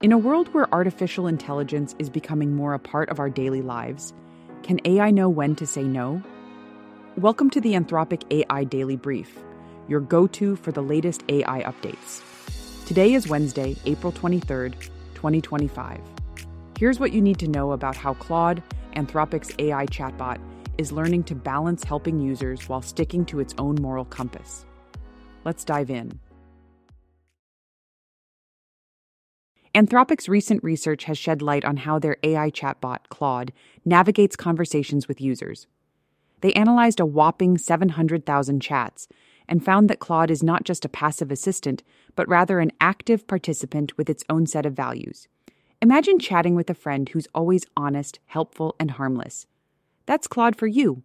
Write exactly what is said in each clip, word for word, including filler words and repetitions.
In a world where artificial intelligence is becoming more a part of our daily lives, can A I know when to say no? Welcome to the Anthropic A I Daily Brief, your go-to for the latest A I updates. Today is Wednesday, April twenty-third, twenty twenty-five. Here's what you need to know about how Claude, Anthropic's A I chatbot, is learning to balance helping users while sticking to its own moral compass. Let's dive in. Anthropic's recent research has shed light on how their A I chatbot, Claude, navigates conversations with users. They analyzed a whopping seven hundred thousand chats and found that Claude is not just a passive assistant, but rather an active participant with its own set of values. Imagine chatting with a friend who's always honest, helpful, and harmless. That's Claude for you.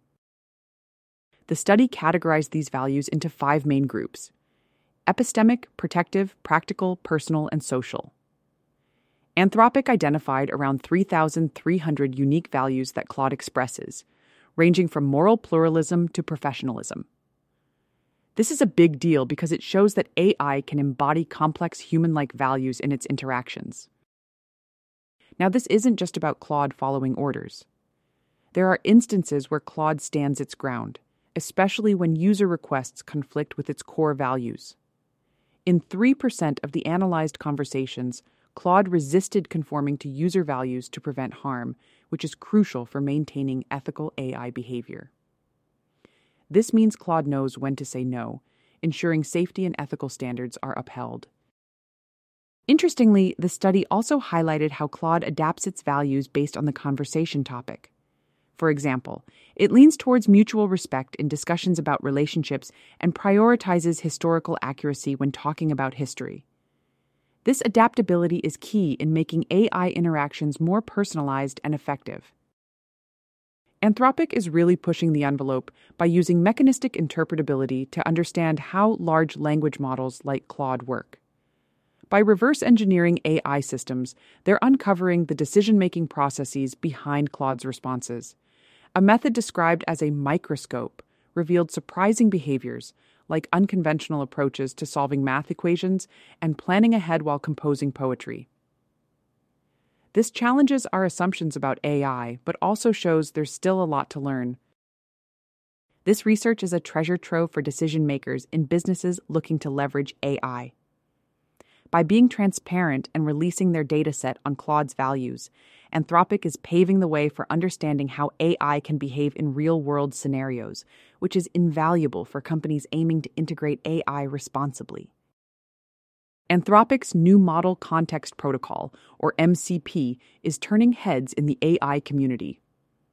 The study categorized these values into five main groups: epistemic, protective, practical, personal, and social. Anthropic identified around three thousand three hundred unique values that Claude expresses, ranging from moral pluralism to professionalism. This is a big deal because it shows that A I can embody complex human-like values in its interactions. Now, this isn't just about Claude following orders. There are instances where Claude stands its ground, especially when user requests conflict with its core values. In three percent of the analyzed conversations, Claude resisted conforming to user values to prevent harm, which is crucial for maintaining ethical A I behavior. This means Claude knows when to say no, ensuring safety and ethical standards are upheld. Interestingly, the study also highlighted how Claude adapts its values based on the conversation topic. For example, it leans towards mutual respect in discussions about relationships and prioritizes historical accuracy when talking about history. This adaptability is key in making A I interactions more personalized and effective. Anthropic is really pushing the envelope by using mechanistic interpretability to understand how large language models like Claude work. By reverse engineering A I systems, they're uncovering the decision-making processes behind Claude's responses. A method described as a microscope revealed surprising behaviors, like unconventional approaches to solving math equations and planning ahead while composing poetry. This challenges our assumptions about A I, but also shows there's still a lot to learn. This research is a treasure trove for decision makers in businesses looking to leverage A I. By being transparent and releasing their dataset on Claude's values, Anthropic is paving the way for understanding how A I can behave in real-world scenarios, which is invaluable for companies aiming to integrate A I responsibly. Anthropic's new Model Context Protocol, or M C P, is turning heads in the A I community.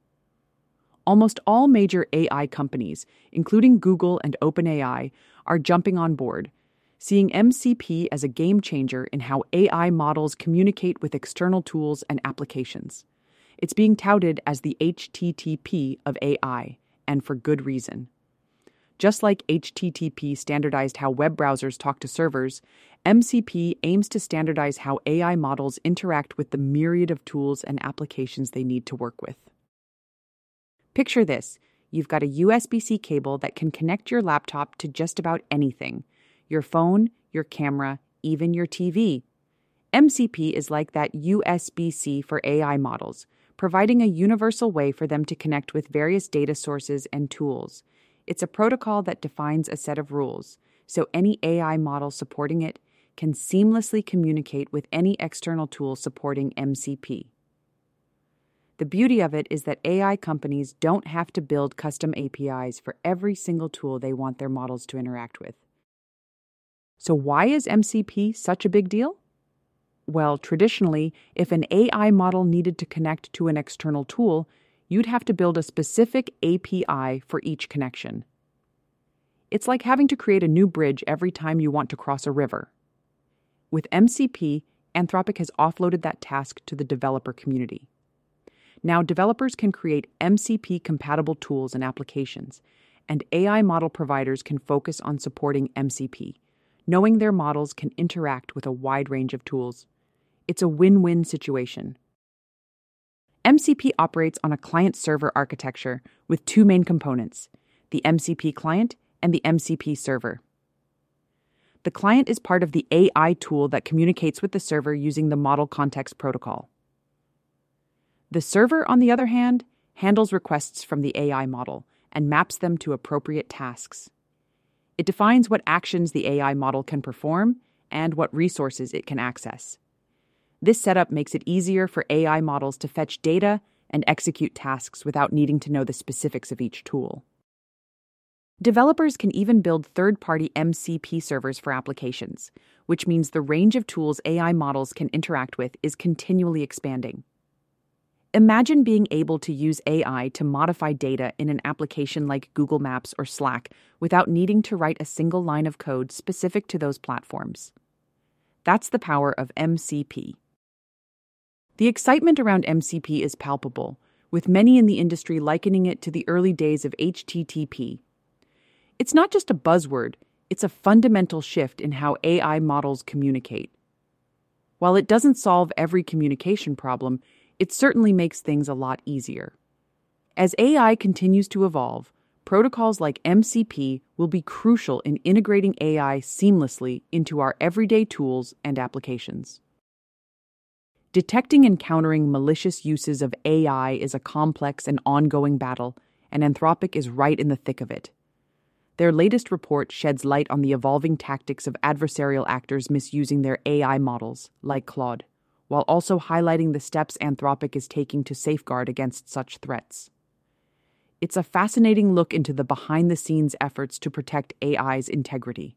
Almost all major A I companies, including Google and OpenAI, are jumping on board, seeing M C P as a game changer in how A I models communicate with external tools and applications. It's being touted as the H T T P of A I, and for good reason. Just like H T T P standardized how web browsers talk to servers, M C P aims to standardize how A I models interact with the myriad of tools and applications they need to work with. Picture this: you've got a U S B C cable that can connect your laptop to just about anything. Your phone, your camera, even your T V. M C P is like that U S B C for A I models, providing a universal way for them to connect with various data sources and tools. It's a protocol that defines a set of rules, so any A I model supporting it can seamlessly communicate with any external tool supporting M C P. The beauty of it is that A I companies don't have to build custom A P Is for every single tool they want their models to interact with. So why is M C P such a big deal? Well, traditionally, if an A I model needed to connect to an external tool, you'd have to build a specific A P I for each connection. It's like having to create a new bridge every time you want to cross a river. With M C P, Anthropic has offloaded that task to the developer community. Now, developers can create M C P-compatible tools and applications, and A I model providers can focus on supporting M C P, knowing their models can interact with a wide range of tools. It's a win-win situation. M C P operates on a client-server architecture with two main components, the M C P client and the M C P server. The client is part of the A I tool that communicates with the server using the Model Context Protocol. The server, on the other hand, handles requests from the A I model and maps them to appropriate tasks. It defines what actions the A I model can perform and what resources it can access. This setup makes it easier for A I models to fetch data and execute tasks without needing to know the specifics of each tool. Developers can even build third-party M C P servers for applications, which means the range of tools A I models can interact with is continually expanding. Imagine being able to use A I to modify data in an application like Google Maps or Slack without needing to write a single line of code specific to those platforms. That's the power of M C P. The excitement around M C P is palpable, with many in the industry likening it to the early days of H T T P. It's not just a buzzword, it's a fundamental shift in how A I models communicate. While it doesn't solve every communication problem, it certainly makes things a lot easier. As A I continues to evolve, protocols like M C P will be crucial in integrating A I seamlessly into our everyday tools and applications. Detecting and countering malicious uses of A I is a complex and ongoing battle, and Anthropic is right in the thick of it. Their latest report sheds light on the evolving tactics of adversarial actors misusing their A I models, like Claude, while also highlighting the steps Anthropic is taking to safeguard against such threats. It's a fascinating look into the behind-the-scenes efforts to protect A I's integrity.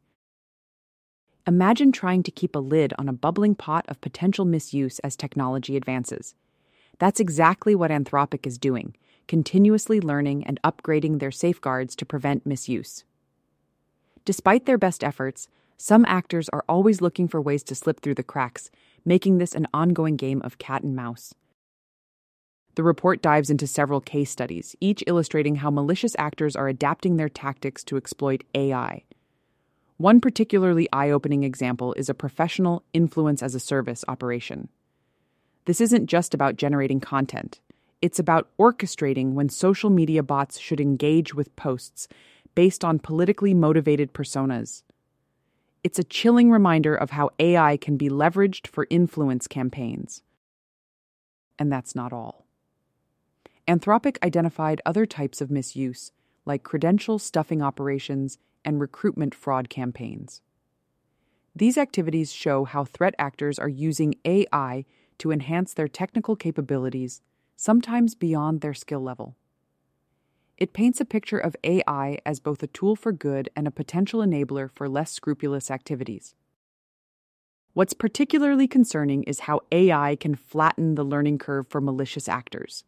Imagine trying to keep a lid on a bubbling pot of potential misuse as technology advances. That's exactly what Anthropic is doing, continuously learning and upgrading their safeguards to prevent misuse. Despite their best efforts, some actors are always looking for ways to slip through the cracks, making this an ongoing game of cat and mouse. The report dives into several case studies, each illustrating how malicious actors are adapting their tactics to exploit A I. One particularly eye-opening example is a professional influence-as-a-service operation. This isn't just about generating content. It's about orchestrating when social media bots should engage with posts based on politically motivated personas. It's a chilling reminder of how A I can be leveraged for influence campaigns. And that's not all. Anthropic identified other types of misuse, like credential stuffing operations and recruitment fraud campaigns. These activities show how threat actors are using A I to enhance their technical capabilities, sometimes beyond their skill level. It paints a picture of A I as both a tool for good and a potential enabler for less scrupulous activities. What's particularly concerning is how A I can flatten the learning curve for malicious actors.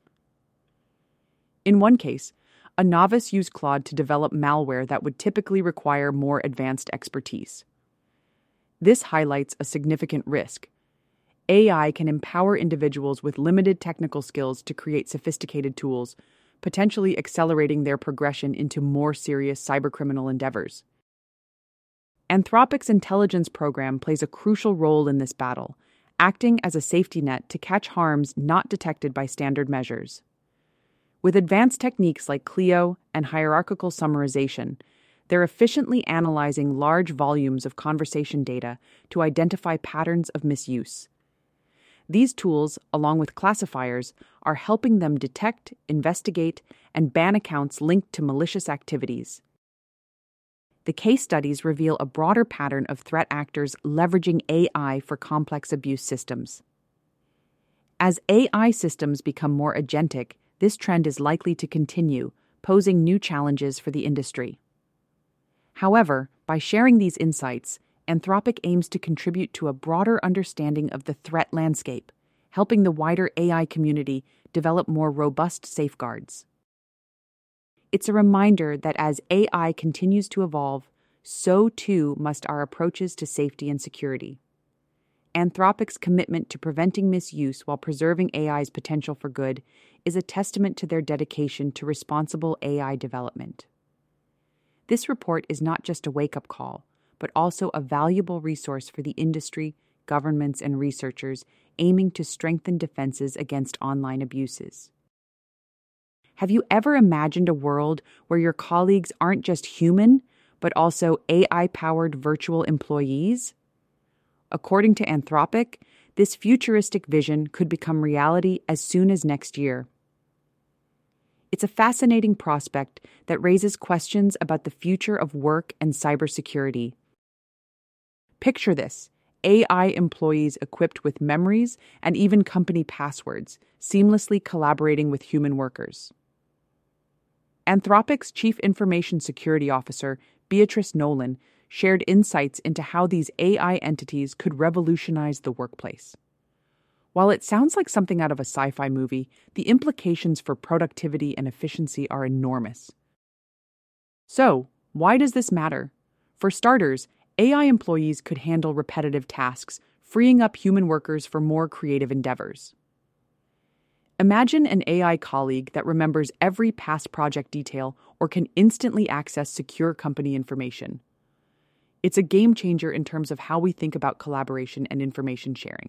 In one case, a novice used Claude to develop malware that would typically require more advanced expertise. This highlights a significant risk. A I can empower individuals with limited technical skills to create sophisticated tools, potentially accelerating their progression into more serious cybercriminal endeavors. Anthropic's intelligence program plays a crucial role in this battle, acting as a safety net to catch harms not detected by standard measures. With advanced techniques like Clio and hierarchical summarization, they're efficiently analyzing large volumes of conversation data to identify patterns of misuse. These tools, along with classifiers, are helping them detect, investigate, and ban accounts linked to malicious activities. The case studies reveal a broader pattern of threat actors leveraging A I for complex abuse systems. As A I systems become more agentic, this trend is likely to continue, posing new challenges for the industry. However, by sharing these insights, Anthropic aims to contribute to a broader understanding of the threat landscape, helping the wider A I community develop more robust safeguards. It's a reminder that as A I continues to evolve, so too must our approaches to safety and security. Anthropic's commitment to preventing misuse while preserving A I's potential for good is a testament to their dedication to responsible A I development. This report is not just a wake-up call, but also a valuable resource for the industry, governments, and researchers aiming to strengthen defenses against online abuses. Have you ever imagined a world where your colleagues aren't just human, but also A I-powered virtual employees? According to Anthropic, this futuristic vision could become reality as soon as next year. It's a fascinating prospect that raises questions about the future of work and cybersecurity. Picture this: A I employees equipped with memories and even company passwords, seamlessly collaborating with human workers. Anthropic's Chief Information Security Officer, Beatrice Nolan, shared insights into how these A I entities could revolutionize the workplace. While it sounds like something out of a sci-fi movie, the implications for productivity and efficiency are enormous. So, why does this matter? For starters, A I employees could handle repetitive tasks, freeing up human workers for more creative endeavors. Imagine an A I colleague that remembers every past project detail or can instantly access secure company information. It's a game changer in terms of how we think about collaboration and information sharing.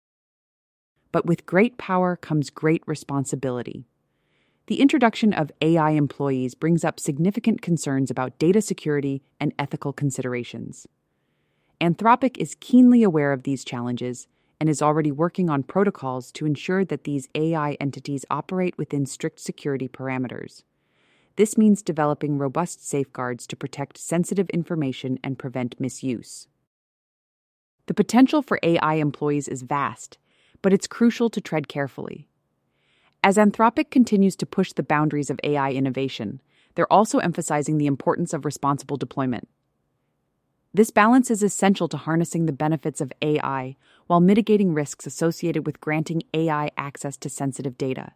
But with great power comes great responsibility. The introduction of A I employees brings up significant concerns about data security and ethical considerations. Anthropic is keenly aware of these challenges and is already working on protocols to ensure that these A I entities operate within strict security parameters. This means developing robust safeguards to protect sensitive information and prevent misuse. The potential for A I employees is vast, but it's crucial to tread carefully. As Anthropic continues to push the boundaries of A I innovation, they're also emphasizing the importance of responsible deployment. This balance is essential to harnessing the benefits of A I while mitigating risks associated with granting A I access to sensitive data.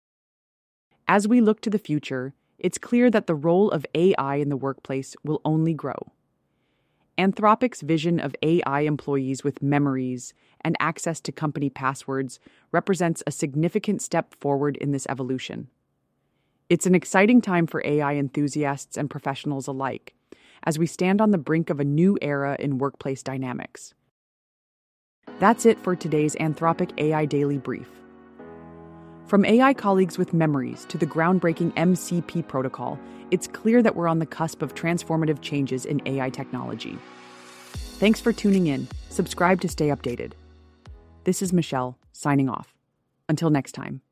As we look to the future, it's clear that the role of A I in the workplace will only grow. Anthropic's vision of A I employees with memories and access to company passwords represents a significant step forward in this evolution. It's an exciting time for A I enthusiasts and professionals alike, as we stand on the brink of a new era in workplace dynamics. That's it for today's Anthropic A I Daily Brief. From A I colleagues with memories to the groundbreaking M C P protocol, it's clear that we're on the cusp of transformative changes in A I technology. Thanks for tuning in. Subscribe to stay updated. This is Michelle, signing off. Until next time.